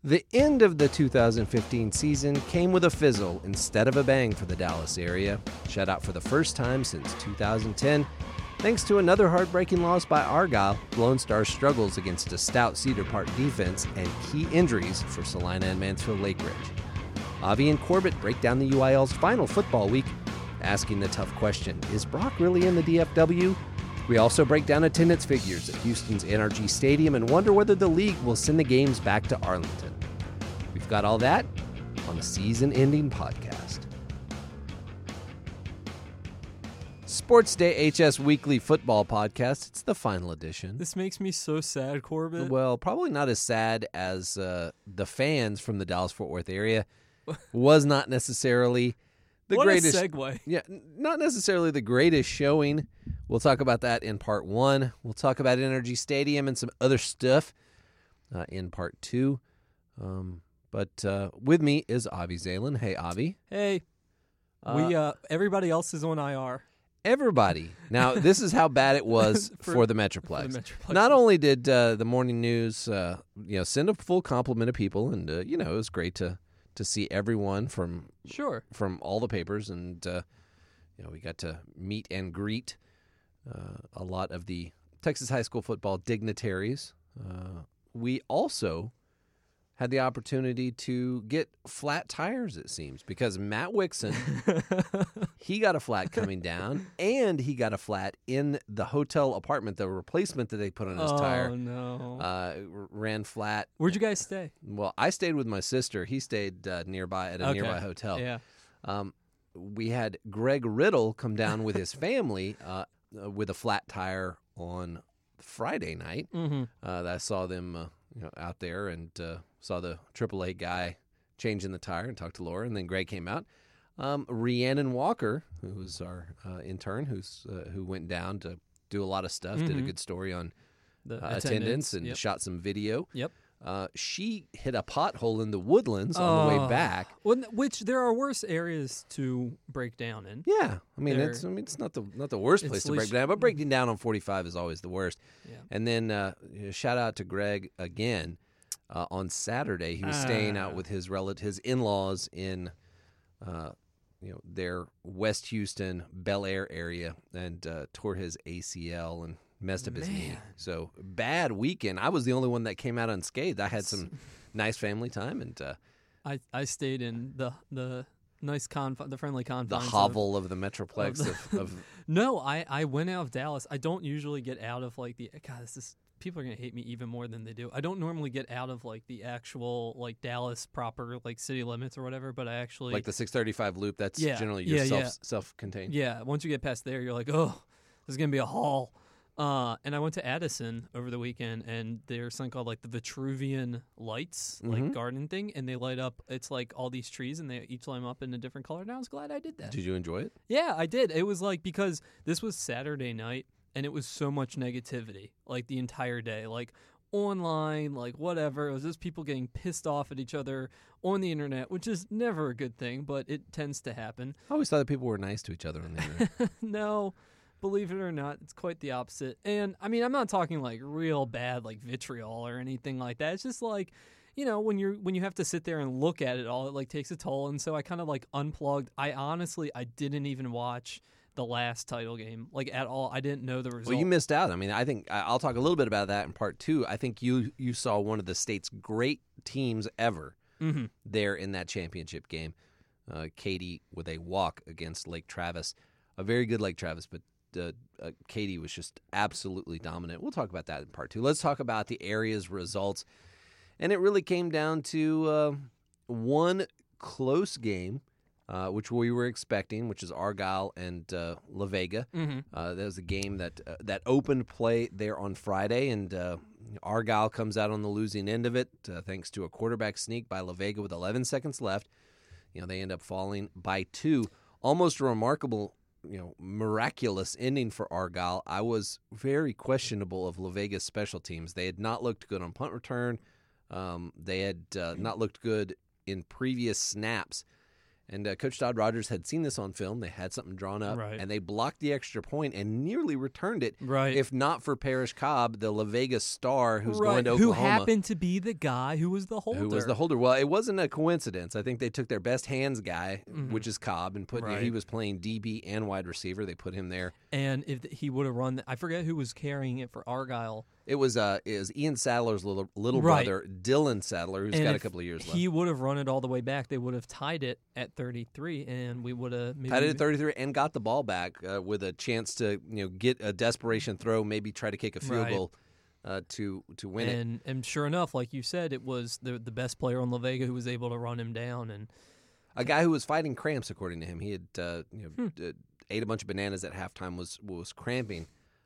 The end of the 2015 season came with a fizzle instead of a bang for the Dallas area. Shut out for the first time since 2010. Thanks to another heartbreaking loss by Argyle, Lone Star's struggles against a stout Cedar Park defense and key injuries for Salina and Mansfield Lake Ridge. Avi and Corbett break down the UIL's final football week, asking the tough question, is Brock really in the DFW? We also break down attendance figures at Houston's NRG Stadium and wonder whether the league will send the games back to Arlington. We've got all that on a season-ending podcast. Sports Day HS Weekly Football Podcast. It's the final edition. This makes me so sad, Corbett. Well, probably not as sad as the fans from the Dallas-Fort Worth area. Was not necessarily the what greatest. A segue. Yeah, not necessarily the greatest showing. We'll talk about that in part one. We'll talk about NRG Stadium and some other stuff in part two. But with me is Avi Zalen. Hey, Avi. Hey. Everybody else is on IR. Everybody. Now, this is how bad it was for the Metroplex. Not only did the morning news send a full complement of people, and it was great to see everyone from all the papers, and we got to meet and greet a lot of the Texas high school football dignitaries. We also had the opportunity to get flat tires, it seems, because Matt Wixon, he got a flat coming down, and he got a flat in the hotel apartment. The replacement that they put on his tire ran flat. Where'd you guys stay? Well, I stayed with my sister. He stayed nearby at a nearby hotel. Yeah. We had Greg Riddle come down with his family with a flat tire on Friday night. Mm-hmm. I saw them out there and saw the AAA guy changing the tire and talked to Laura, and then Greg came out. Rhiannon Walker, who was our intern, who went down to do a lot of stuff, did a good story on the attendance and shot some video. Yep. She hit a pothole in the Woodlands on the way back. Which there are worse areas to break down in. Yeah, it's not the worst place to break down, but breaking down on 45 is always the worst. Yeah. And then shout out to Greg again. On Saturday, he was staying out with his in-laws in their West Houston, Bel Air area, and tore his ACL and messed up his knee. So bad weekend. I was the only one that came out unscathed. I had some nice family time, and I stayed in the nice the friendly confines. The hovel of the Metroplex of No, I went out of Dallas. I don't usually get out of people are going to hate me even more than they do. I don't normally get out of the actual Dallas proper city limits or whatever, but I actually the 635 loop. That's generally your self-contained. Yeah, once you get past there, you're like, oh, this is going to be a haul. And I went to Addison over the weekend, and there's something called the Vitruvian lights, garden thing, and they light up. It's all these trees, and they each light them up in a different color. And I was glad I did that. Did you enjoy it? Yeah, I did. It was because this was Saturday night. And it was so much negativity, the entire day, online, whatever. It was just people getting pissed off at each other on the internet, which is never a good thing, but it tends to happen. I always thought that people were nice to each other on the internet. No, believe it or not, it's quite the opposite. And, I'm not talking, real bad, vitriol or anything like that. It's just, when you have to sit there and look at it all, it, takes a toll. And so I kind of, unplugged. I didn't even watch the last title game at all. I didn't know the result. Well, you missed out. I think I'll talk a little bit about that in part two. I think you saw one of the state's great teams ever there in that championship game. Katy with a walk against Lake Travis, a very good Lake Travis, but Katy was just absolutely dominant. We'll talk about that in part two. Let's talk about the area's results, and it really came down to one close game. Which we were expecting, which is Argyle and La Vega. That was a game that opened play there on Friday, and Argyle comes out on the losing end of it thanks to a quarterback sneak by La Vega with 11 seconds left. They end up falling by 2. Almost a remarkable, miraculous ending for Argyle. I was very questionable of La Vega's special teams. They had not looked good on punt return. They had not looked good in previous snaps. And Coach Todd Rogers had seen this on film. They had something drawn up, Right. and they blocked the extra point and nearly returned it. Right. If not for Parrish Cobb, the La Vega star who's Right. going to Who Oklahoma. happened to be the guy who was the holder. Who was the holder? Well, it wasn't a coincidence. I think they took their best hands guy, Mhm. which is Cobb, and put. Right. He was playing DB and wide receiver. They put him there. And if he would have run, I forget who was carrying it for Argyle. It was Ian Sadler's little Right. brother, Dylan Sadler, who's And got a if couple of years left. He would have run it all the way back. They would have tied it at 33, and we would have maybe Tied it at 33 and got the ball back with a chance to get a desperation throw, maybe try to kick a field Right. goal to win it. And sure enough, like you said, it was the best player on La Vega who was able to run him down. And A guy who was fighting cramps, according to him. He had ate a bunch of bananas at halftime. Was cramping.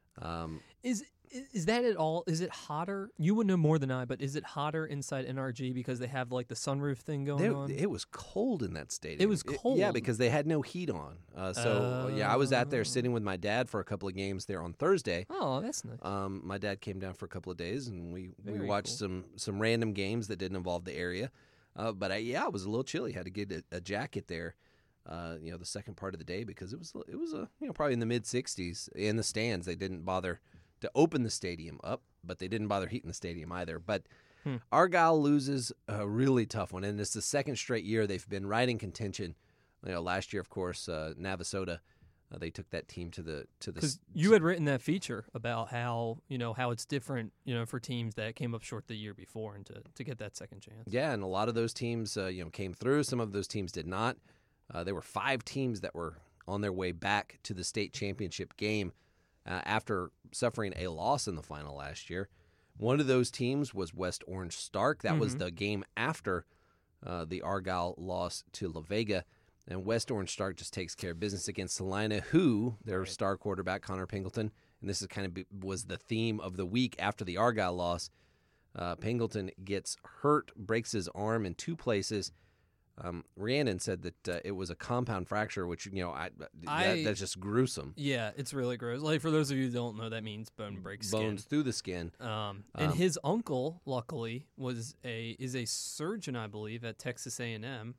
Is that at all? Is it hotter? You would know more than I, but is it hotter inside NRG because they have like the sunroof thing going on? It was cold in that stadium. It was cold. Yeah, because they had no heat on. I was out there sitting with my dad for a couple of games there on Thursday. Oh, that's nice. My dad came down for a couple of days, and we Very watched cool. some random games that didn't involve the area. But it was a little chilly. Had to get a jacket there. The second part of the day because it was probably in the mid 60s in the stands. They didn't bother to open the stadium up, but they didn't bother heating the stadium either. But Argyle loses a really tough one, and it's the second straight year they've been right in contention. Last year, of course, Navasota, they took that team to the. Because you had written that feature about how it's different for teams that came up short the year before and to get that second chance. Yeah, and a lot of those teams came through. Some of those teams did not. There were 5 teams that were on their way back to the state championship game after suffering a loss in the final last year. One of those teams was West Orange Stark. That was the game after the Argyle loss to La Vega. And West Orange Stark just takes care of business against Salina, who, their star quarterback, Connor Pingleton, and this is was the theme of the week after the Argyle loss. Pingleton gets hurt, breaks his arm in 2 places. Rhiannon said that it was a compound fracture, which that's just gruesome. Yeah, it's really gross. Like for those of you who don't know, that means bone breaks skin. Bones through the skin. And his uncle, luckily, is a surgeon, I believe, at Texas A&M.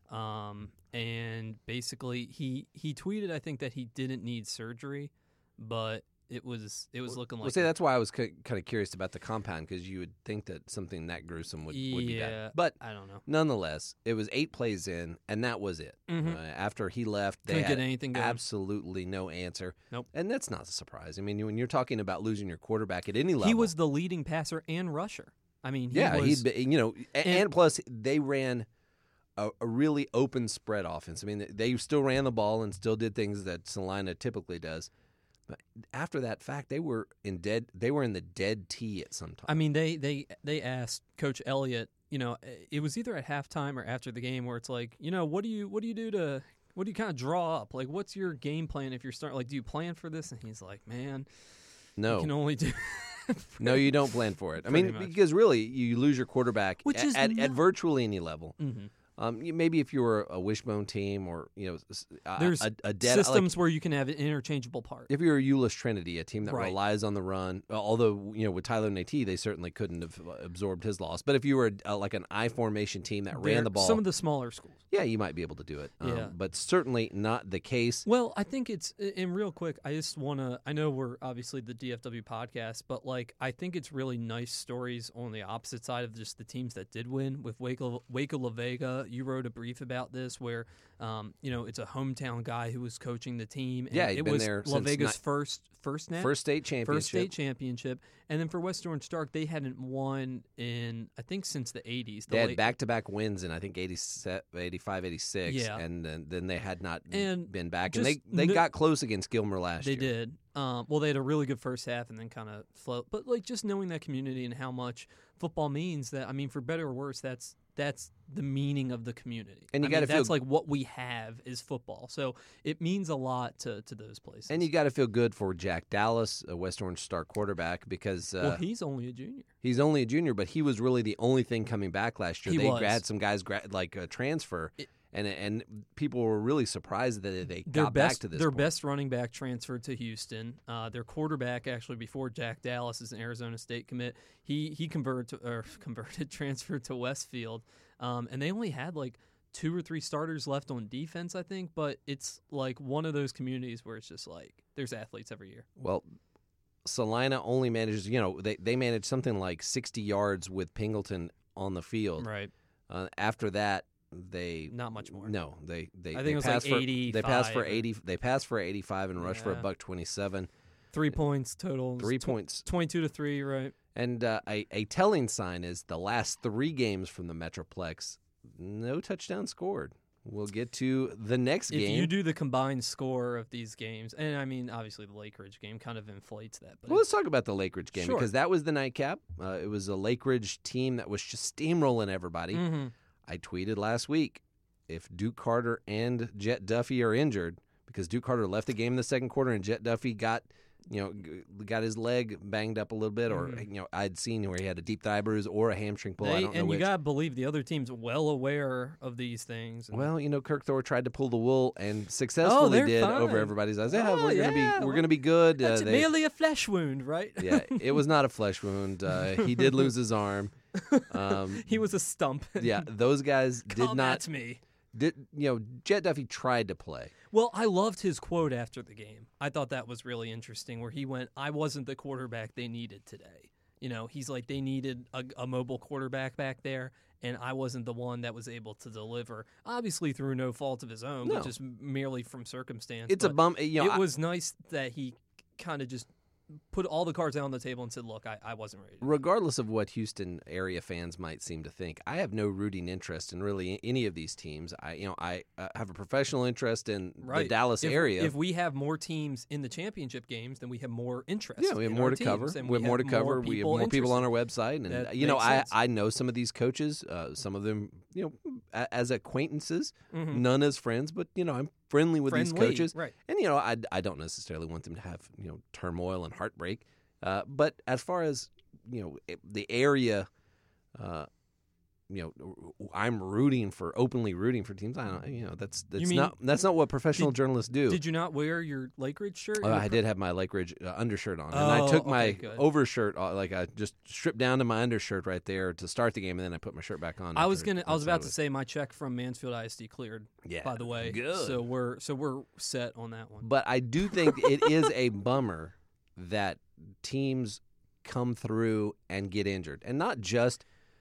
And basically, he tweeted, I think, that he didn't need surgery, but it was looking like. Well, see, that's why I was kind of curious about the compound, because you would think that something that gruesome would be bad. But I don't know. Nonetheless, it was 8 plays in, and that was it. After he left, they Couldn't had get anything going. absolutely no answer. Nope. And that's not a surprise. I mean, when you're talking about losing your quarterback at any level, He was the leading passer and rusher. I mean, he'd been, and plus they ran a really open spread offense. I mean, they still ran the ball and still did things that Salina typically does. But after that fact, they were in the dead tee at some time. I mean, they asked Coach Elliott. It was either at halftime or after the game where it's like, what do you kind of draw up? Like, what's your game plan if you're starting? Like, do you plan for this? And he's like, man, no, you can only do. No, you don't plan for it. I mean, because really, you lose your quarterback at virtually any level. Mm-hmm. Maybe if you were a wishbone team or there's a dead systems where you can have an interchangeable part. If you're a Euless Trinity, a team that Right. relies on the run, although with Tyler Nate, they certainly couldn't have absorbed his loss. But if you were like an I formation team that ran the ball, some of the smaller schools, yeah, you might be able to do it. Yeah. But certainly not the case. Well, I think it's, and real quick, I just want to, I know we're obviously the DFW podcast, but like, I think it's really nice stories on the opposite side of just the teams that did win. With Waco La Vega, you wrote a brief about this where, it's a hometown guy who was coaching the team. And Yeah, he'd it been was there La since Vega's first state championship. And then for West Orange Stark, they hadn't won in, I think, since the 80s. They had back-to-back wins in, I think, 85, 86. Yeah. And then they had not And been back. And just they got close against Gilmer last year. They did. Well, they had a really good first half and then kind of float. But like just knowing that community and how much football means, that, I mean, for better or worse, that's the meaning of the community. And you got to feel that's like what we have is football. So it means a lot to those places. And you got to feel good for Jack Dallas, a West Orange Star quarterback, because well, he's only a junior. He's only a junior, but he was really the only thing coming back last year. They had some guys transfer. And people were really surprised that they got back to this Their point. best running back transferred to Houston. Their quarterback, actually, before Jack Dallas, is an Arizona State commit. He transferred to Westfield. And they only had like 2 or 3 starters left on defense, I think, but it's like one of those communities where it's just like there's athletes every year. Well, Salina only manages, they manage something like 60 yards with Pingleton on the field. Right. After that, they not much more. No, they I think it was like 85. They passed for 80. They passed for 85 and rushed for $127. 3 points total. 3 points. 22-3, right? And a telling sign is the last 3 games from the Metroplex, no touchdown scored. We'll get to the next game. If you do the combined score of these games, and I mean, obviously the Lake Ridge game kind of inflates that. But well, let's talk about the Lake Ridge game Sure. because that was the nightcap. It was a Lake Ridge team that was just steamrolling everybody. Mm-hmm. I tweeted last week, if Duke Carter and Jet Duffy are injured, because Duke Carter left the game in the second quarter and Jet Duffy got his leg banged up a little bit, or I'd seen where he had a deep thigh bruise or a hamstring pull. I don't know which. You gotta believe the other team's well aware of these things. Well, Kirk Thor tried to pull the wool and successfully did fine. over everybody's eyes. Yeah, Oh, we're gonna be good. That's merely a flesh wound, right? Yeah, it was not a flesh wound. He did lose his arm. He was a stump. Yeah, those guys did Come not. at me. Jet Duffy tried to play. Well, I loved his quote after the game. I thought that was really interesting where he went, I wasn't the quarterback they needed today. He's like, they needed a mobile quarterback back there, and I wasn't the one that was able to deliver. Obviously through no fault of his own, but just merely from circumstance. It's a bum. It was nice that he kind of just put all the cards out on the table and said, look, I wasn't ready. Regardless of what Houston area fans might seem to think, I have no rooting interest in really any of these teams. I have a professional interest in the Dallas area. If we have more teams in the championship games, then we have more interest. Yeah, we have more to cover. We have more to cover. We have more people on our website, and I know some of these coaches. Some of them, as acquaintances, none as friends, but I'm friendly with these coaches, right? And I don't necessarily want them to have turmoil and heartbreak, but as far as the area, I'm openly rooting for teams. I don't, that's not what professional journalists do. Did you not wear your Lake Ridge shirt? I did have my Lake Ridge undershirt on, and I took my overshirt, I just stripped down to my undershirt right there to start the game, and then I put my shirt back on. I was about to say my check from Mansfield ISD cleared. Yeah, by the way, good. So we're set on that one. But I do think it is a bummer that teams come through and get injured, and not just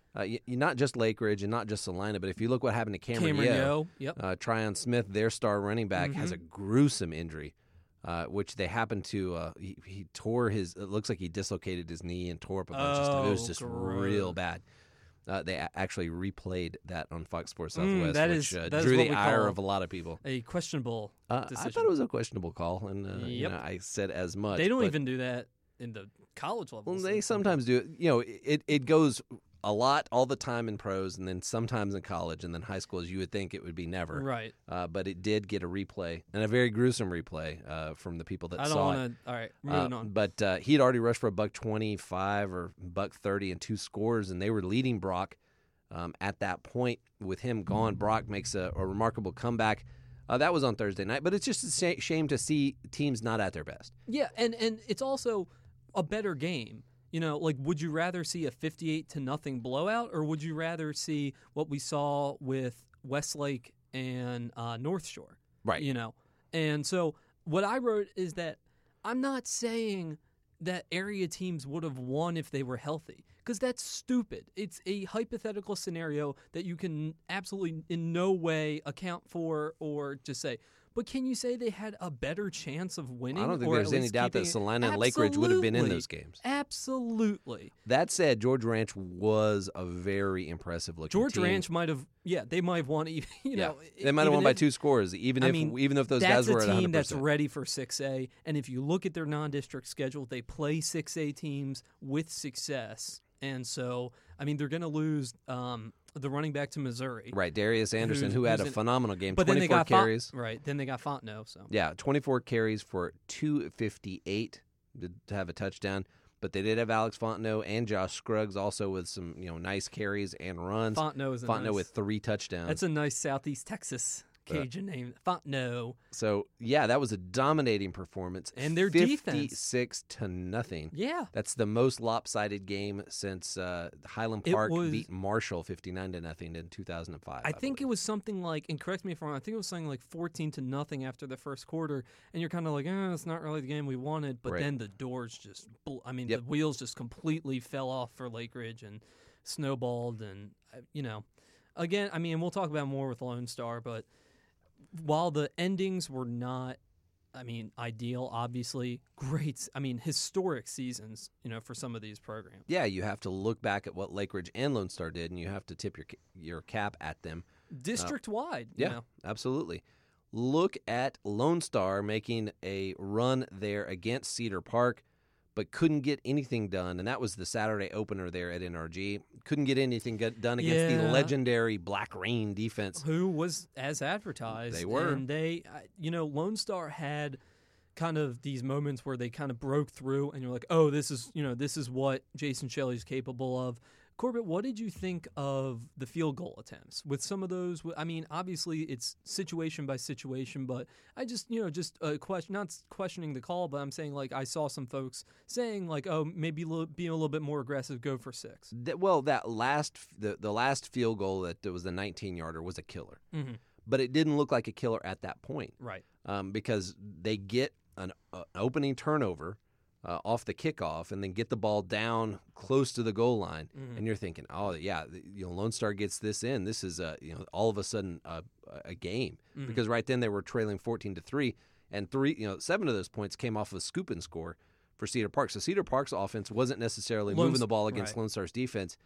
Lake Ridge and not just Salina, but if you look what happened to Cameron Yeo, Tryon Smith, their star running back, has a gruesome injury, which they happened to. He tore his. It looks like he dislocated his knee and tore up a bunch of stuff. It was just real bad. They actually replayed that on Fox Sports Southwest, which drew the ire of a lot of people. A questionable decision. I thought it was a questionable call, and I said as much. They don't even do that in the college level. Well, they sometimes do it. It goes a lot all the time in pros, and then sometimes in college, and then high school, as you would think it would be never. Right. But it did get a replay, and a very gruesome replay from the people that saw it. All right, moving on. But he had already rushed for $125 or $130 and 2 scores, and they were leading Brock at that point. With him gone, Brock makes a remarkable comeback. That was on Thursday night, but it's just a shame to see teams not at their best. Yeah, and it's also a better game. Would you rather see a 58-0 blowout, or would you rather see what we saw with Westlake and North Shore? Right. And so what I wrote is that I'm not saying that area teams would have won if they were healthy, because that's stupid. It's a hypothetical scenario that you can absolutely in no way account for or just say. But can you say they had a better chance of winning? I don't think there's any doubt that Salina and Lake Ridge would have been in those games. Absolutely. That said, George Ranch was a very impressive looking team. George Ranch might have, they might have won. They might have won by 2 scores, even if those guys were at 100%. That's a team that's ready for 6A, and if you look at their non-district schedule, they play 6A teams with success, and so they're going to lose. The running back to Missouri. Right, Darius Anderson, who had a phenomenal game, but 24 carries. Then they got Fontenot. So. Yeah, 24 carries for 258 to have a touchdown. But they did have Alex Fontenot and Josh Scruggs also with some nice carries and runs. Fontenot with 3 touchdowns. That's a nice Southeast Texas Cajun name. Fontenot. So, yeah, that was a dominating performance. And their 56-0. Yeah. That's the most lopsided game since Highland Park beat Marshall 59-0 in 2005. I think it was something like, and correct me if I'm wrong, I think it was something like 14-0 after the first quarter, and you're kind of like, it's not really the game we wanted, but then the doors just, the wheels just completely fell off for Lake Ridge and snowballed, and, again, we'll talk about more with Lone Star, but while the endings were not, ideal, obviously, great, historic seasons, for some of these programs. Yeah, you have to look back at what Lake Ridge and Lone Star did, and you have to tip your cap at them. District-wide. Yeah, absolutely. Look at Lone Star making a run there against Cedar Park, but couldn't get anything done, and that was the Saturday opener there at NRG. Couldn't get anything done against the legendary Black Rain defense. Who was as advertised. They were. And they, Lone Star had kind of these moments where they kind of broke through, and you're like, oh, this is what Jason Shelley's capable of. Corbett, what did you think of the field goal attempts? With some of those, obviously it's situation by situation, but I just a question, not questioning the call, but I'm saying, like, I saw some folks saying, like, oh, maybe being a little bit more aggressive, go for 6. The last field goal that was the 19-yarder was a killer. Mm-hmm. But it didn't look like a killer at that point. Right. Because they get an opening turnover off the kickoff and then get the ball down close to the goal line, and you're thinking, oh yeah, Lone Star gets this in. This is all of a sudden a game, because right then they were trailing 14-3, and 7 of those points came off of a scoop and score for Cedar Park. So Cedar Park's offense wasn't necessarily moving the ball against Lone Star's defense.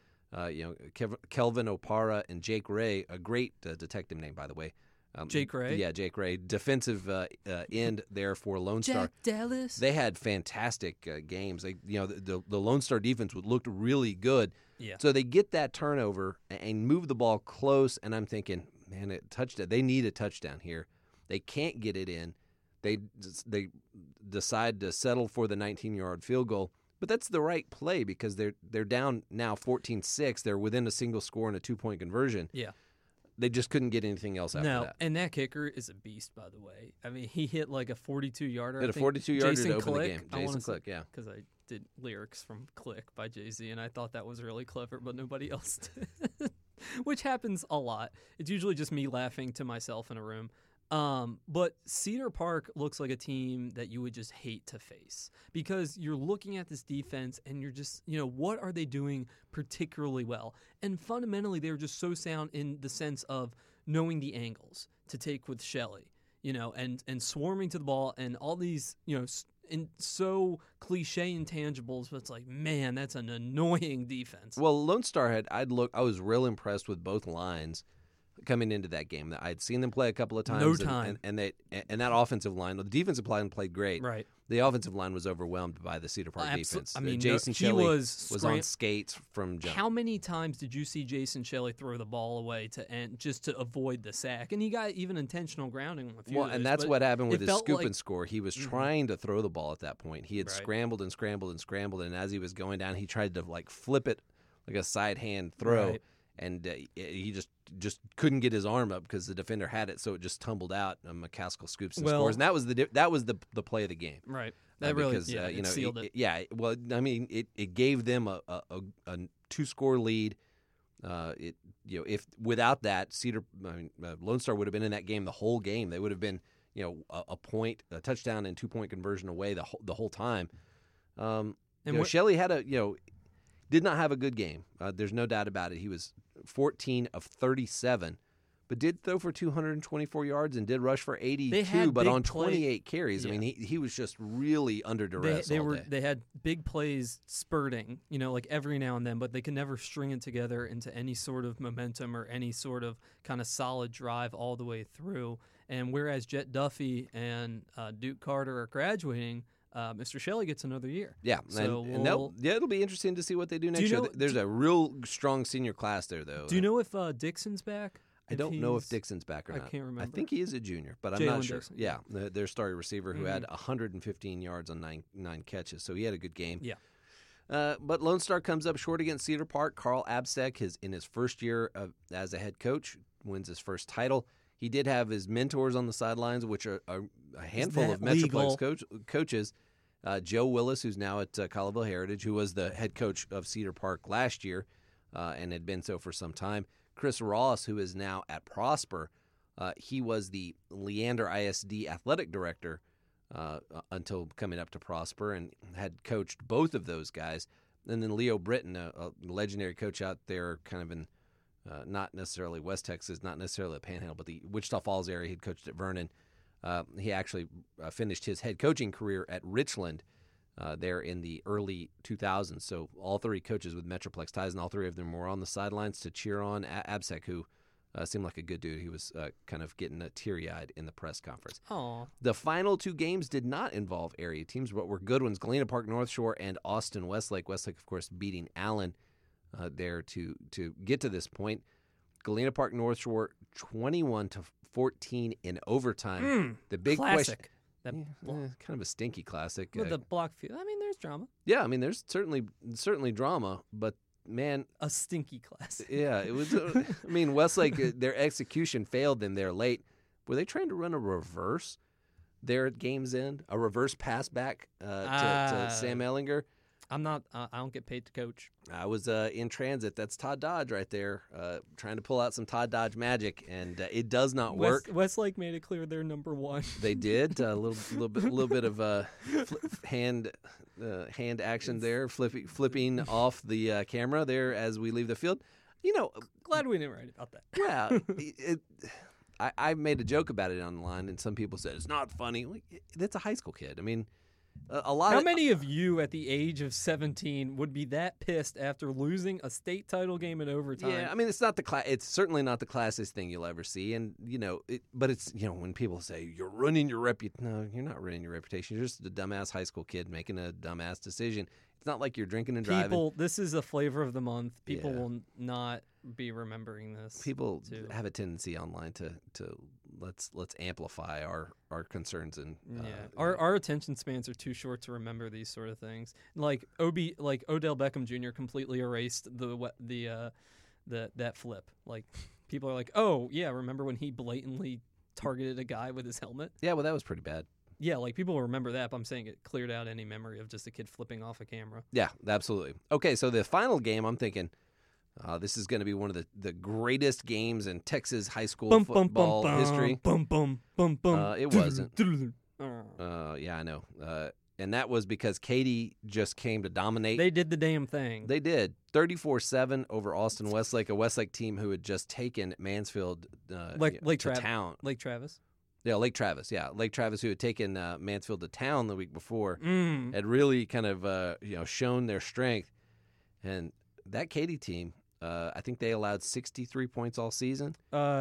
Kelvin Opara and Jake Ray, a great detective name, by the way. Jake Ray? Yeah, Jake Ray. Defensive end there for Lone Star. Jack Dallas? They had fantastic games. The Lone Star defense looked really good. Yeah. So they get that turnover and move the ball close, and I'm thinking, man, they need a touchdown here. They can't get it in. They decide to settle for the 19-yard field goal. But that's the right play, because they're down now 14-6. They're within a single score and a 2-point conversion. Yeah. They just couldn't get anything else after that. And that kicker is a beast, by the way. He hit like a 42-yarder. Hit a 42-yarder to open Click, the game. Jason Click, yeah. Because I did lyrics from Click by Jay-Z, and I thought that was really clever, but nobody else did. Which happens a lot. It's usually just me laughing to myself in a room. But Cedar Park looks like a team that you would just hate to face, because you're looking at this defense and you're just, what are they doing particularly well? And fundamentally, they're just so sound in the sense of knowing the angles to take with Shelley, and swarming to the ball and all these, so cliche intangibles, but it's like, man, that's an annoying defense. Well, Lone Star I was real impressed with both lines coming into that game. I'd seen them play a couple of times. And that offensive line, the defensive line played great. Right. The offensive line was overwhelmed by the Cedar Park defense. Jason Shelley was on skates from jump. How many times did you see Jason Shelley throw the ball away just to avoid the sack? And he got even intentional grounding with you. Well, and that's what happened with his scoop and score. He was trying to throw the ball at that point. He had scrambled and scrambled and scrambled, and as he was going down, he tried to flip it like a side hand throw. Right. And he just couldn't get his arm up because the defender had it, so it just tumbled out. McCaskill scoops and scores, and that was the play of the game. Right. That really sealed it. It gave them a 2-score lead. If without that, Lone Star would have been in that game the whole game. They would have been a touchdown and 2-point conversion away the whole time. Shelley had did not have a good game. There's no doubt about it. He was 14 of 37, but did throw for 224 yards and did rush for 82, but on 28 carries. Yeah. He was just really under duress all day. They had big plays spurting, like every now and then, but they could never string it together into any sort of momentum or any sort of kind of solid drive all the way through. And whereas Jet Duffy and Duke Carter are graduating, Mr. Shelley gets another year. Yeah, so it'll be interesting to see what they do next year. There's a real strong senior class there, though. Do you know if Dixon's back? I don't know if Dixon's back or not. I can't remember. I think he is a junior, but I'm not sure. Dixon. Yeah, their starting receiver who had 115 yards on nine catches, so he had a good game. Yeah. But Lone Star comes up short against Cedar Park. Carl Absek, in his first year as a head coach, wins his first title. He did have his mentors on the sidelines, which are a handful of that legal? Metroplex coaches. Joe Willis, who's now at Colleyville Heritage, who was the head coach of Cedar Park last year and had been so for some time. Chris Ross, who is now at Prosper. He was the Leander ISD athletic director until coming up to Prosper and had coached both of those guys. And then Leo Britton, a legendary coach out there kind of in not necessarily West Texas, not necessarily the Panhandle, but the Wichita Falls area. He'd coached at Vernon. He actually finished his head coaching career at Richland there in the early 2000s. So all three coaches with Metroplex ties, and all three of them were on the sidelines to cheer on Absek, who seemed like a good dude. He was kind of getting teary-eyed in the press conference. Aww. The final two games did not involve area teams, but were good ones. Galena Park North Shore and Austin Westlake. Westlake, of course, beating Allen there to get to this point. Galena Park North Shore 21-14 in overtime. The big Classic. question, kind of a stinky classic. With the block field. I mean, there's drama. Yeah, I mean, there's certainly drama, but man, a stinky classic. Yeah, it was. I mean, Westlake, their execution failed them there late. Were they trying to run a reverse there at game's end? A reverse pass back to Sam Ellinger? I'm not. I don't get paid to coach. I was in transit. That's Todd Dodge right there, trying to pull out some Todd Dodge magic, and it does not work. Westlake made it clear they're number one. They did a little bit of hand action there, flipping off the camera there as we leave the field. You know, glad we didn't write about that. Yeah, I made a joke about it online, and some people said it's not funny. That's a high school kid. I mean. How many of you at the age of 17 would be that pissed after losing a state title game in overtime? Yeah, I mean, it's not it's certainly not the classiest thing you'll ever see, and but it's when people say you're ruining your reputation. No, you're not ruining your reputation. You're just a dumbass high school kid making a dumbass decision. It's not like you're drinking and driving. This is a flavor of the month. People will not be remembering this. People have a tendency online to let's amplify our concerns and our attention spans are too short to remember these sort of things. Like Odell Beckham Jr. completely erased that flip. Like people are like, oh yeah, remember when he blatantly targeted a guy with his helmet? Yeah, well that was pretty bad. Yeah, like people will remember that, but I'm saying it cleared out any memory of just a kid flipping off a camera. Yeah, absolutely. Okay, so the final game, I'm thinking this is going to be one of the greatest games in Texas high school football history. It wasn't. Yeah, I know. And that was because Katy just came to dominate. They did the damn thing. They did. 34-7 over Austin Westlake, a Westlake team who had just taken Mansfield to town. Lake Travis. Yeah, Lake Travis. Yeah, Lake Travis, who had taken Mansfield to town the week before, had really kind of shown their strength. And that Katy team, I think they allowed 63 points all season.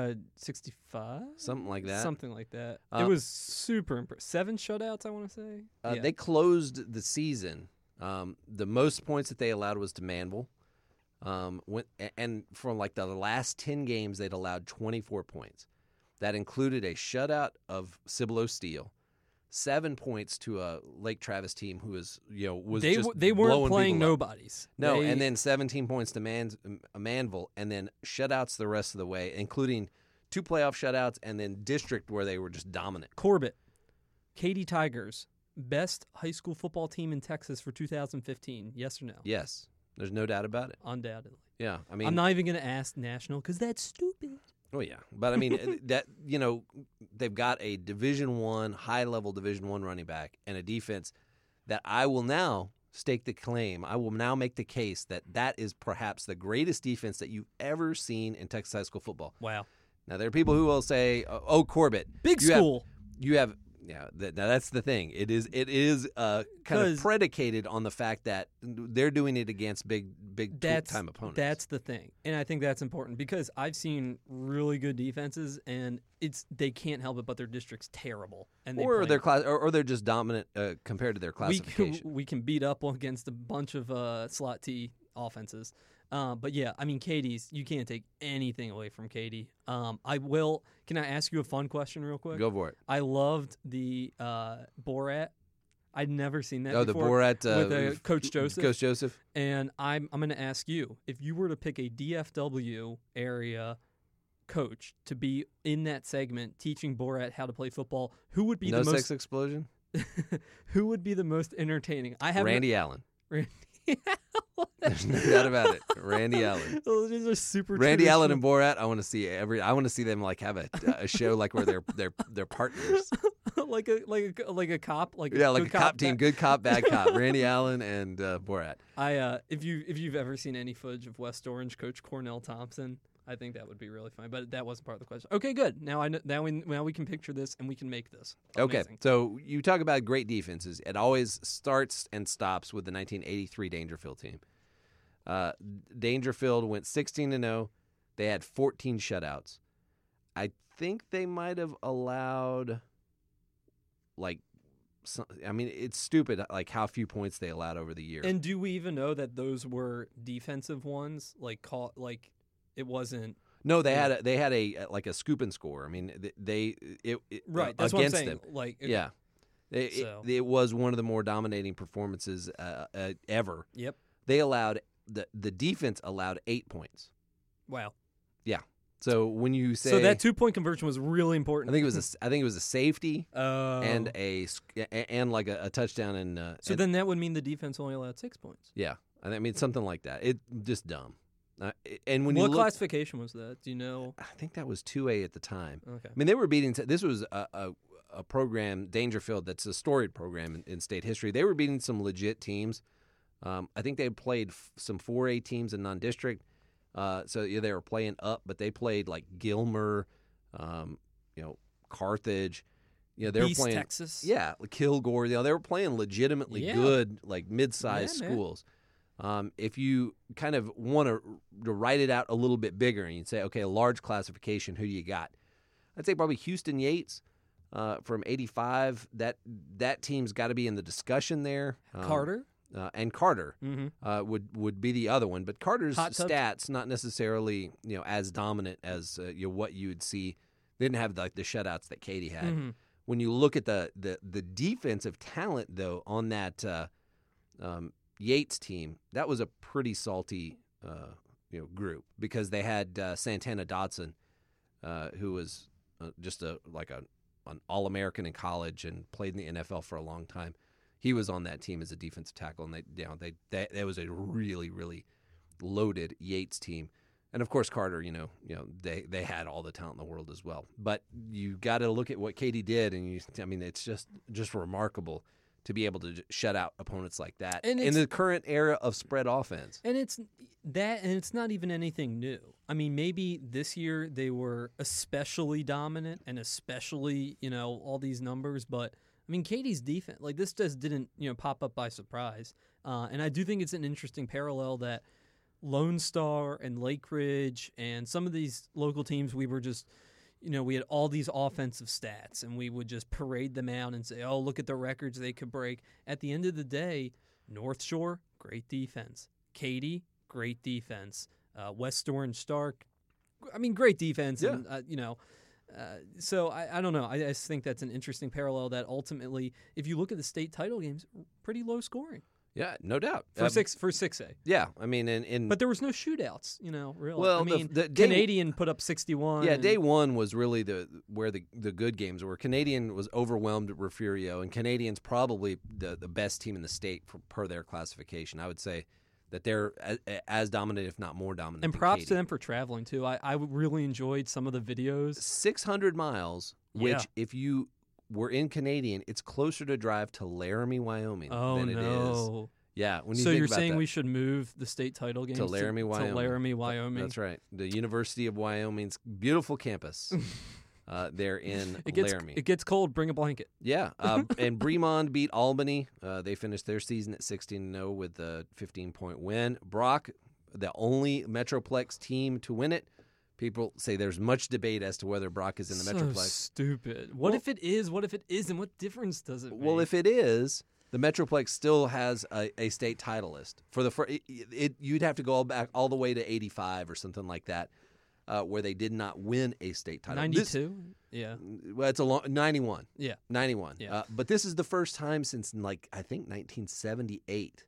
65, something like that. Something like that. It was super impressive. 7 shutouts, I want to say. They closed the season. The most points that they allowed was to Manville. And from like the last 10 games, they'd allowed 24 points. That included a shutout of Cibolo Steel, 7 points to a Lake Travis team who was they weren't playing nobodies. No, and then 17 points to Manville, and then shutouts the rest of the way, including 2 playoff shutouts, and then district where they were just dominant. Corbett, Katy Tigers, best high school football team in Texas for 2015. Yes or no? Yes, there's no doubt about it. Undoubtedly. Yeah, I mean, I'm not even going to ask national because that's stupid. Oh yeah, but I mean that they've got a Division I, high-level Division I running back and a defense that I will now stake the claim. I will now make the case that is perhaps the greatest defense that you've ever seen in Texas high school football. Wow. Now there are people who will say, "Oh, Corbett, big school." You have. Yeah, now that's the thing. It is kind of predicated on the fact that they're doing it against big time opponents. That's the thing, and I think that's important because I've seen really good defenses, and they can't help it, but their district's terrible, and their class, or they're just dominant compared to their classification. We can beat up against a bunch of slot T offenses. But yeah, I mean, Katy's, you can't take anything away from Katy. Can I ask you a fun question real quick? Go for it. I loved the Borat. I'd never seen that before. The Borat with Coach Joseph. Coach Joseph. And I'm going to ask you, if you were to pick a DFW area coach to be in that segment teaching Borat how to play football, who would be No the sex most explosion? who would be the most entertaining? I have Randy Allen. Randy There's no doubt about it. Randy Allen. Those are super Randy Allen and traditional- Borat. I want to see I want to see them like have a show like where they're partners. like a cop, like Yeah, like good a cop team, bad- good cop, bad cop. Randy Allen and Borat. If you've ever seen any footage of West Orange coach Cornell Thompson, I think that would be really fun. But that wasn't part of the question. Okay, good. Now I know, now we can picture this and we can make this. Okay, Amazing. so you talk about great defenses. It always starts and stops with the 1983 Dangerfield team. Dangerfield went 16-0. They had 14 shutouts. I think they might have allowed, it's stupid, like how few points they allowed over the year. And do we even know that those were defensive ones? It wasn't. No, they had a scoop and score. I mean, it Right, that's against what I'm saying. them. Like, Yeah, So- it was one of the more dominating performances ever. Yep. They allowed the defense allowed 8 points. Wow. So when you say, So that 2-point conversion was really important. I think it was a safety Oh. and a touchdown and So then that would mean the defense only allowed 6 points. yeah, I mean something like that. It just dumb. And when you What look, classification was that? Do you know? I think that was 2A at the time. Okay. I mean, they were beating. This was a program, Dangerfield, that's a storied program in state history. They were beating some legit teams. I think they played some 4A teams in non-district. So yeah, they were playing up, but they played like Gilmer, Carthage. They were East playing Texas. Yeah, Kilgore. They were playing legitimately Yeah. good, like mid-sized Yeah, man. schools. If you kind of want to write it out a little bit bigger and you'd say, okay, a large classification, who do you got? I'd say probably Houston Yates from 85. That team's got to be in the discussion there. Carter. And Carter Mm-hmm. would be the other one. But Carter's Hot tub. stats not necessarily as dominant as what you would see. They didn't have like the shutouts that Katie had. Mm-hmm. When you look at the defensive talent though on that Yates team, that was a pretty salty group because they had Santana Dotson, who was just an All-American in college and played in the NFL for a long time. He was on that team as a defensive tackle, and that was a really, really loaded Yates team. And of course, Carter, they had all the talent in the world as well. But you got to look at what Katie did, and it's just remarkable to be able to shut out opponents like that And in the current era of spread offense. And it's not even anything new. I mean, maybe this year they were especially dominant and especially, all these numbers, but I mean, Katie's defense, like this just didn't, pop up by surprise. And I do think it's an interesting parallel that Lone Star and Lake Ridge and some of these local teams, we were just, we had all these offensive stats and we would just parade them out and say, oh, look at the records they could break. At the end of the day, North Shore, great defense. Katy, great defense. West Orange Stark, great defense. Yeah. And, so I don't know. I just think that's an interesting parallel that ultimately, if you look at the state title games, pretty low scoring Yeah, no doubt. for 6A. Yeah, I mean, But there was no shootouts, really. Well, I mean, the day- Canadian put up 61. Yeah, and- day one was really where the good games were. Canadian was overwhelmed at Refugio, and Canadian's probably the best team in the state per their classification. I would say that they're as dominant, if not more dominant. And than props Katy. to them for traveling, too. I really enjoyed some of the videos. 600 miles, which Yeah. if you were in Canadian, it's closer to drive to Laramie, Wyoming Oh, than it is. no. Yeah, when you So think you're about saying that. we should move the state title games To Laramie, Wyoming. To Laramie, Wyoming. That's right. The University of Wyoming's beautiful campus there in It gets Laramie. it gets cold. Bring a blanket. Yeah, and Bremond beat Albany. They finished their season at 16-0 with a 15-point win. Brock, the only Metroplex team to win it. People say there's much debate as to whether Brock is in the So Metroplex. stupid. What Well- if it is? What if it isn't? What difference does it make? Well, if it is, the Metroplex still has a state title list. For the you'd have to go all the way to 85 or something like that, where they did not win a state title. 92? Yeah. Well, it's 91. Yeah. 91. Yeah. But this is the first time since, I think 1978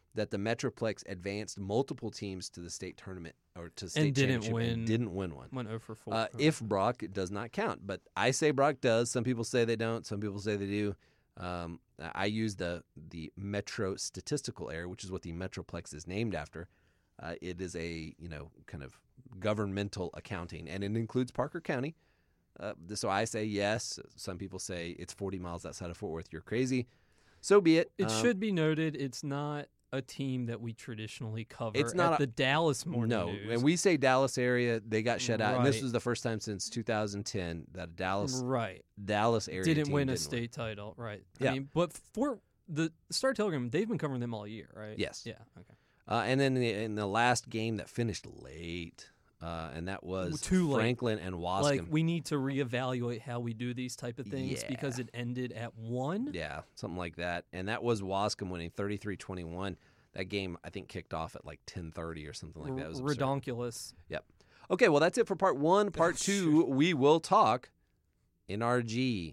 that the Metroplex advanced multiple teams to the state tournament or to state And didn't championship win. and didn't win one. Went 0 for 4. If Brock, it does not count. But I say Brock does. Some people say they don't. Some people say they do. I use the Metro Statistical Area, which is what the Metroplex is named after. It is a kind of governmental accounting, and it includes Parker County. So I say yes. Some people say it's 40 miles outside of Fort Worth. You're crazy. So be it. It should be noted it's not a team that we traditionally cover. It's not at the Dallas Morning News. And we say Dallas area, they got shut out. And this Right. was the first time since 2010 that a Dallas area didn't team win a didn't state title. Right. Yeah. I mean, but for the Star Telegram, they've been covering them all year, right? Yes. Yeah. Okay. And then in the last game that finished late, and that was Too late. Franklin and Wascom. Like, we need to reevaluate how we do these type of things because Yeah. it ended at 1. Yeah, something like that. And that was Wascom winning 33-21. That game, I think, kicked off at like 10:30 or something like that. It was absurd. Redonkulous. Yep. Okay, well, that's it for part 1. Part 2, we will talk NRG.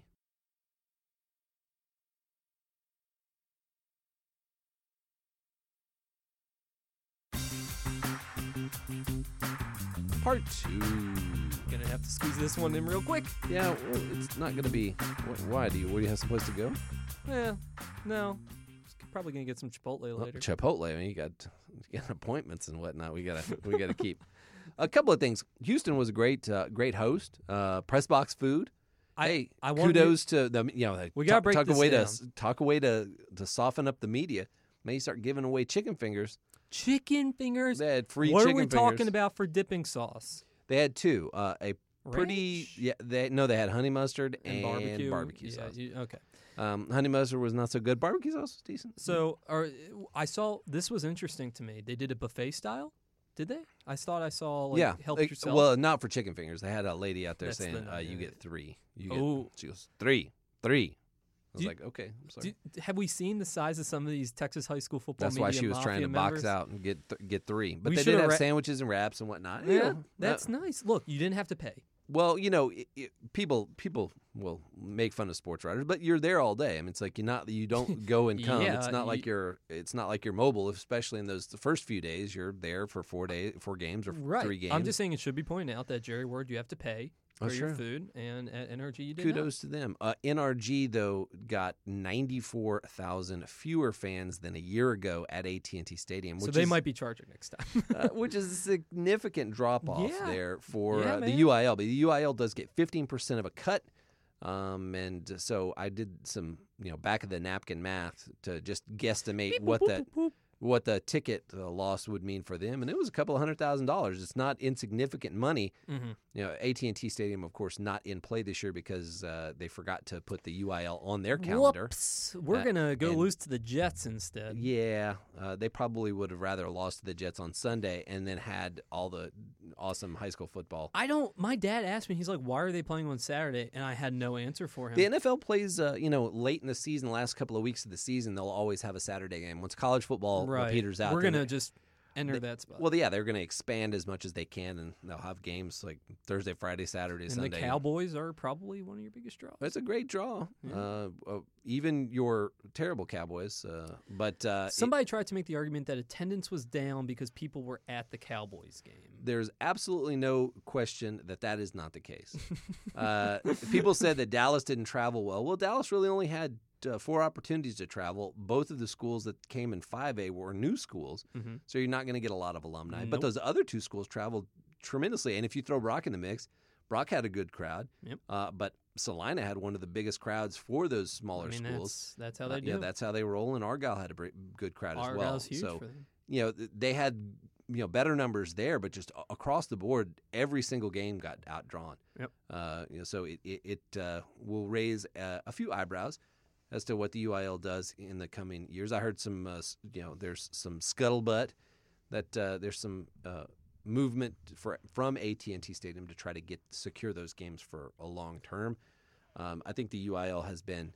Part 2. Gonna have to squeeze this one in real quick. Yeah, well, it's not going to be. Why do you have someplace to go? Yeah. No. Probably gonna get some Chipotle later. Chipotle. I mean, you got appointments and whatnot. We gotta keep. A couple of things. Houston was a great host. Press box food. I wanted kudos to them. We gotta break this down. Talk away to soften up the media. Maybe start giving away chicken fingers. Chicken fingers. They had free What chicken are we fingers. talking about for dipping sauce? They had 2. A pretty Ranch? They had honey mustard and barbecue sauce. Okay. Honey mustard was not so good. Barbecue sauce was decent. So, I saw this was interesting to me. They did a buffet style. Did they? I thought I saw help yourself. Well, not for chicken fingers. They had a lady out there That's saying, the- "You get 3." She goes 3. I was like, okay, I'm sorry. Have we seen the size of some of these Texas high school football? That's why media she was trying to mafia members? box out and get 3. But We they shoulda did have ra- sandwiches and wraps and whatnot. Yeah, that's nice. Look, you didn't have to pay. Well, people will make fun of sports writers, but you're there all day. I mean, it's like you don't go and come. Yeah, it's not like you're mobile, especially in the first few days. You're there for 4 games or 3 games. I'm just saying it should be pointed out that Jerry Ward, you have to pay for your sure. food, and at NRG you did Kudos to them. NRG though got 94,000 fewer fans than a year ago at AT&T Stadium, not. So which they is, might be charging next time. which is a significant drop off Yeah. there for Yeah, the man. UIL. But the UIL does get 15% of a cut. And so I did some back of the napkin math to just guesstimate what the ticket loss would mean for them, and it was a couple of $100,000. It's not insignificant money. Mm-hmm. AT&T Stadium, of course, not in play this year because they forgot to put the UIL on their calendar. Whoops. We're gonna go and- lose to the Jets instead. Yeah, they probably would have rather lost to the Jets on Sunday and then had all the awesome high school football. My dad asked me, he's like, why are they playing on Saturday? And I had no answer for him. The NFL plays, late in the season, the last couple of weeks of the season, they'll always have a Saturday game. Once college football peters out, We're then going to just enter that spot. Well, yeah, they're going to expand as much as they can, and they'll have games like Thursday, Friday, Saturday, and Sunday. the Cowboys are probably one of your biggest draws. It's a great draw. Yeah. Even your terrible Cowboys. But Somebody tried to make the argument that attendance was down because people were at the Cowboys game. There's absolutely no question that is not the case. People said that Dallas didn't travel well. Well, Dallas really only had 4 opportunities to travel. Both of the schools that came in 5A were new schools, so you're not going to get a lot of alumni. But Nope. those other 2 schools traveled tremendously. And if you throw Brock in the mix, Brock had a good crowd. Yep. But Salina had one of the biggest crowds for those smaller schools. That's how they do. Yeah, that's how they roll. And Argyle had a good crowd as well. Argyle's huge So for them. they had better numbers there, but just across the board, every single game got outdrawn. Yep. So it will raise a few eyebrows as to what the UIL does in the coming years. I heard some, there's some scuttlebutt that there's some movement from AT&T Stadium to try to secure those games for a long term. I think the UIL has been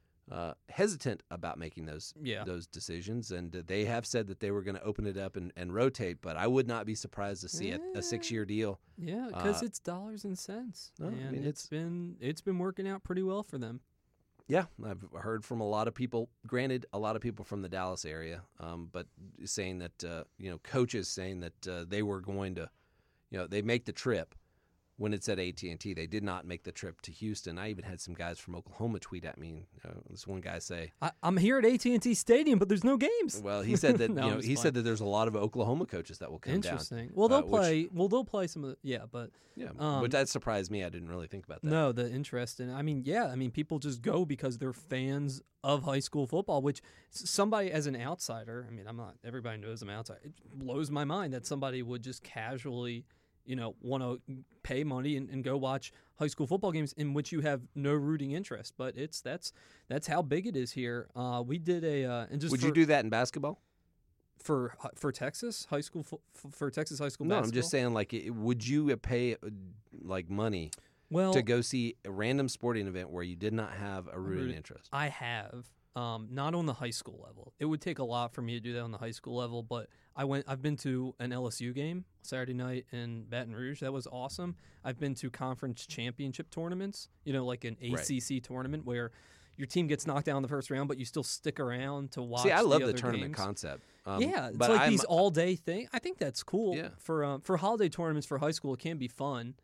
hesitant about making those decisions, and they have said that they were going to open it up and rotate. But I would not be surprised to see a 6-year deal. Yeah, because it's dollars and cents, No, I and mean, it's been working out pretty well for them. Yeah, I've heard from a lot of people. Granted, a lot of people from the Dallas area, but saying that coaches saying that they were going to, they make the trip when it's at AT&T. They did not make the trip to Houston. I even had some guys from Oklahoma tweet at me. This one guy say, "I'm here at AT&T Stadium, but there's no games." Well, he said that No, said that there's a lot of Oklahoma coaches that will come down. Interesting. Well, they'll play. They'll play some of the. But that surprised me. I didn't really think about that. No, the interest in. I mean, people just go because they're fans of high school football. Which somebody as an outsider. I mean, I'm not. Everybody knows I'm outside. It blows my mind that somebody would just casually, want to pay money and go watch high school football games in which you have no rooting interest. But that's how big it is here. We did and just would you do that in basketball? For Texas high school for Texas high school No, basketball? I'm just saying, would you pay money to go see a random sporting event where you did not have a rooting interest? I have, not on the high school level. It would take a lot for me to do that on the high school level, but I've been to an LSU game Saturday night in Baton Rouge. That was awesome. I've been to conference championship tournaments, like an ACC tournament where your team gets knocked out in the first round, but you still stick around to watch. See, I love the games. tournament concept. It's like these all-day thing. I think that's cool. Yeah. For holiday tournaments for high school, it can be fun.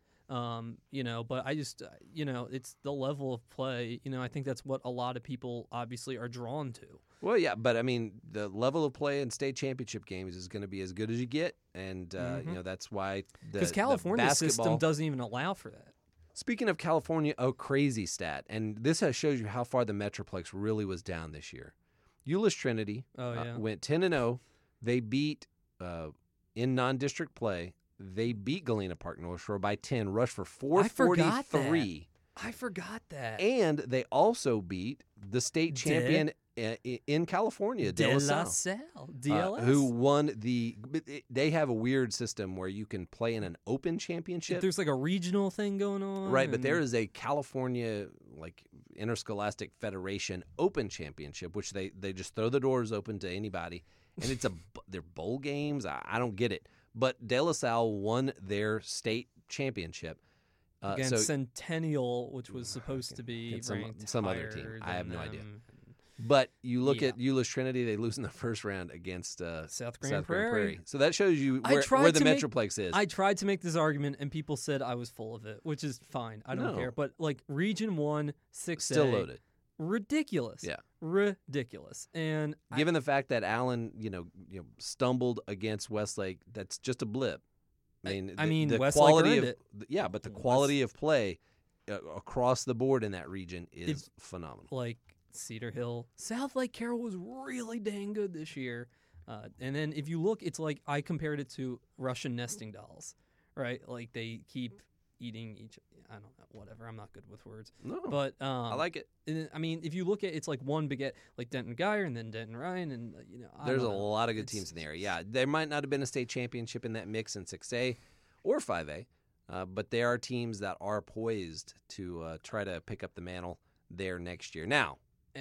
But I just, it's the level of play. I think that's what a lot of people obviously are drawn to. Well, yeah, but I mean, the level of play in state championship games is going to be as good as you get, and that's why because California's system doesn't even allow for that. Speaking of California, crazy stat, and this shows you how far the Metroplex really was down this year. Euless Trinity went 10-0. They beat in non-district play. They beat Galena Park North Shore by 10. Rushed for 443. I forgot that. And they also beat the state champion in California, De La Salle, DLS, who won they have a weird system where you can play in an open championship. There's like a regional thing going on. Right, but there is a California Interscholastic Federation Open Championship, which they just throw the doors open to anybody, and they're bowl games. I don't get it. But De La Salle won their state championship. Against Centennial, which was supposed to be ranked some other team. I have no them. idea. But you look at Euless Trinity, they lose in the first round against South Grand Prairie. So that shows you where the Metroplex is. I tried to make this argument, and people said I was full of it, which is fine. I don't care. But Region 1, 6A. Still loaded. Ridiculous. Yeah. Ridiculous. And given the fact that Allen, stumbled against Westlake, that's just a blip. I mean, the Westlake quality earned of it. But the quality of play across the board in that region is phenomenal. Cedar Hill, South Lake Carroll was really dang good this year. And then if you look, it's like I compared it to Russian nesting dolls, right? They keep eating each. I don't know, whatever. I'm not good with words. No, but I like it. I mean, if you look at it's like one baguette, like Denton Geyer and then Denton Ryan, and there's a lot of good teams in the area. Yeah, there might not have been a state championship in that mix in 6A or 5A, but there are teams that are poised to try to pick up the mantle there next year. Now,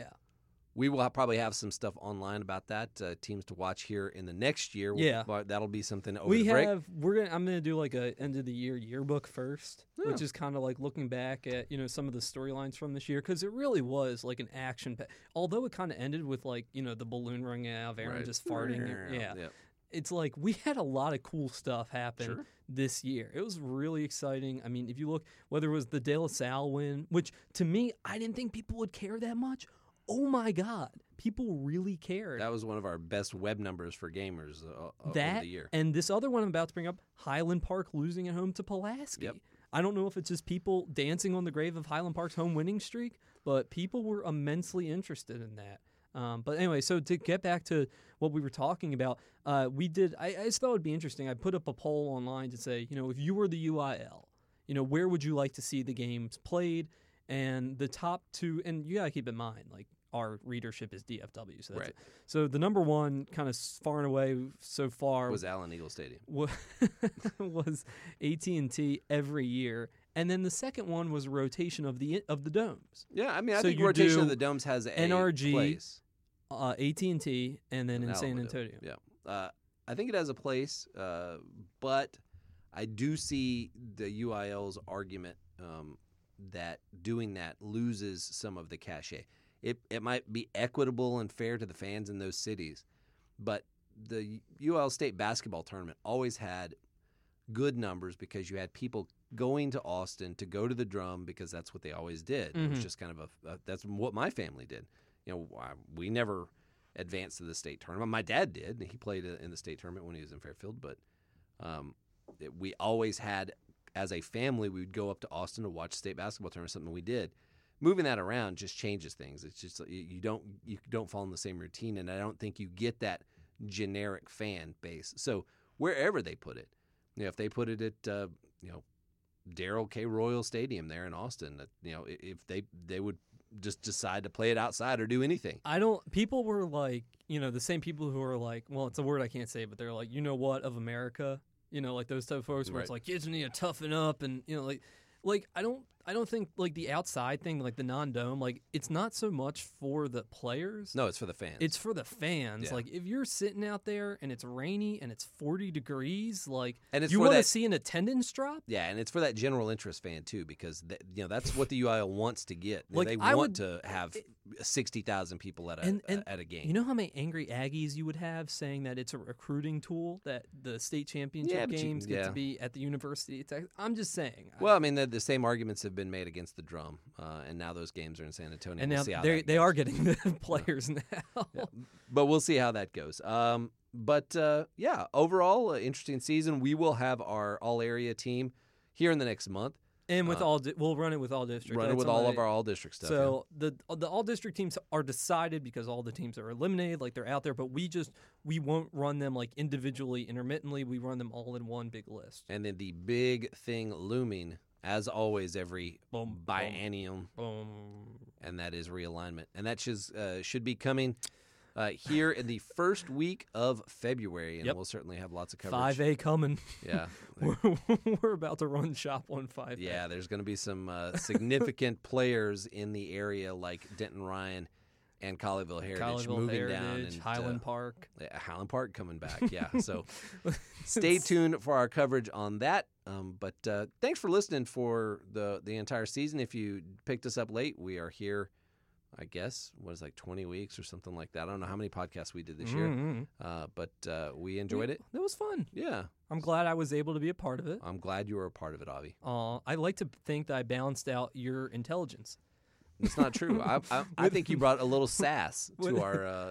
we will probably have some stuff online about that, teams to watch here in the next year. That'll be something over the break. I'm gonna do a end of the year yearbook first, which is kind of looking back at some of the storylines from this year, because it really was an action. Although it kind of ended with the balloon ringing out of Aaron just farting. It's we had a lot of cool stuff happen this year. It was really exciting. I mean, if you look, whether it was the De La Salle win, which to me I didn't think people would care that much. Oh my God, people really cared. That was one of our best web numbers for gamers of the year. And this other one I'm about to bring up, Highland Park losing at home to Pulaski. Yep. I don't know if it's just people dancing on the grave of Highland Park's home winning streak, but people were immensely interested in that. But anyway, so to get back to what we were talking about, I just thought it would be interesting. I put up a poll online to say, if you were the UIL, where would you like to see the games played? And the top two, and you got to keep in mind, our readership is DFW. So that's So the number one, kind of far and away so far, was Allen Eagle Stadium. Was AT&T every year. And then the second one was rotation of the domes. Yeah, I mean, I think rotation of the domes has a NRG, place. AT&T, and then in San Antonio. Yeah, I think it has a place, but I do see the UIL's argument that doing that loses some of the cachet. It might be equitable and fair to the fans in those cities, but the UL State basketball tournament always had good numbers because you had people going to Austin to go to the Drum because that's what they always did. It was just kind of that's what my family did. We never advanced to the state tournament. My dad did. He played in the state tournament when he was in Fairfield, but we always had, as a family, we would go up to Austin to watch state basketball tournament, something we did. Moving that around just changes things. It's just you don't fall in the same routine, and I don't think you get that generic fan base. So wherever they put it, if they put it at Darrell K. Royal Stadium there in Austin, if they would just decide to play it outside or do anything. People were like, the same people who are like, well, it's a word I can't say, but they're like, of America, like those type of folks where it's like kids need to toughen up, and I don't think like the outside thing, like the non-dome, like it's not so much for the players. No, it's for the fans. It's for the fans. Yeah. Like if you're sitting out there and it's rainy and it's 40 degrees, and you want to see an attendance drop. Yeah, and it's for that general interest fan too, because that's what the UIL wants to get. Like, they want to have 60,000 people at a game. You know how many angry Aggies you would have saying that it's a recruiting tool that the state championship games get to be at the University of Texas? I'm just saying. Well, I mean, the same arguments have been made against the Drum, and now those games are in San Antonio. And we'll now see how they are getting the players now. Yeah. But we'll see how that goes. Overall, interesting season. We will have our all-area team here in the next month. And with we'll run it with all district. Run it with all of our all district stuff. So the all district teams are decided because all the teams are eliminated, like they're out there. But we won't run them like individually, intermittently. We run them all in one big list. And then the big thing looming, as always, every biennium, and that is realignment, and that should be coming here in the first week of February, and we'll certainly have lots of coverage. 5A coming. Yeah. We're about to run shop on 5A. Yeah, there's going to be some significant players in the area like Denton Ryan and Colleyville Heritage moving down. And Highland Park. Highland Park coming back, yeah. So stay tuned for our coverage on that. But thanks for listening for the entire season. If you picked us up late, we are here, I guess, 20 weeks or something like that. I don't know how many podcasts we did this year, but we enjoyed it. It was fun. Yeah. I'm glad I was able to be a part of it. I'm glad you were a part of it, Avi. I like to think that I balanced out your intelligence. It's not true. I think you brought a little sass to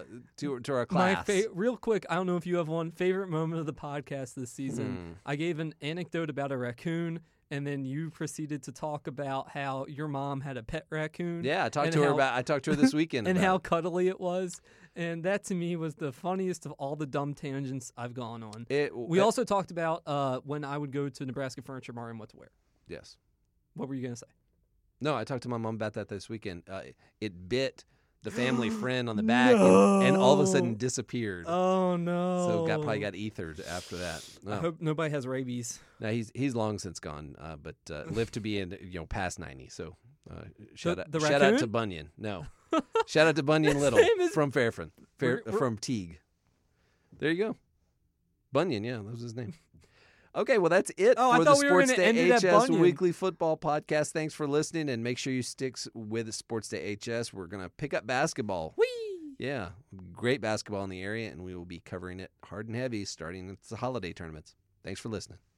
our class. Real quick, I don't know if you have one favorite moment of the podcast this season. I gave an anecdote about a raccoon, and then you proceeded to talk about how your mom had a pet raccoon. Yeah, I talked to her this weekend and about how cuddly it was. And that to me was the funniest of all the dumb tangents I've gone on. We also talked about when I would go to Nebraska Furniture Mart and what to wear. Yes. What were you going to say? No, I talked to my mom about that this weekend. It bit the family friend on the back and all of a sudden disappeared. Oh, no. So probably got ethered after that. I hope nobody has rabies. No, he's long since gone, but lived to be in past 90. So shout out to Bunyan. No, shout out to Bunyan Little from Fairfield, from Teague. There you go, Bunyan. Yeah, that was his name. Okay, well, that's it for the Sports Day HS Weekly Football Podcast. Thanks for listening, and make sure you stick with Sports Day HS. We're going to pick up basketball. Whee! Yeah, great basketball in the area, and we will be covering it hard and heavy starting at the holiday tournaments. Thanks for listening.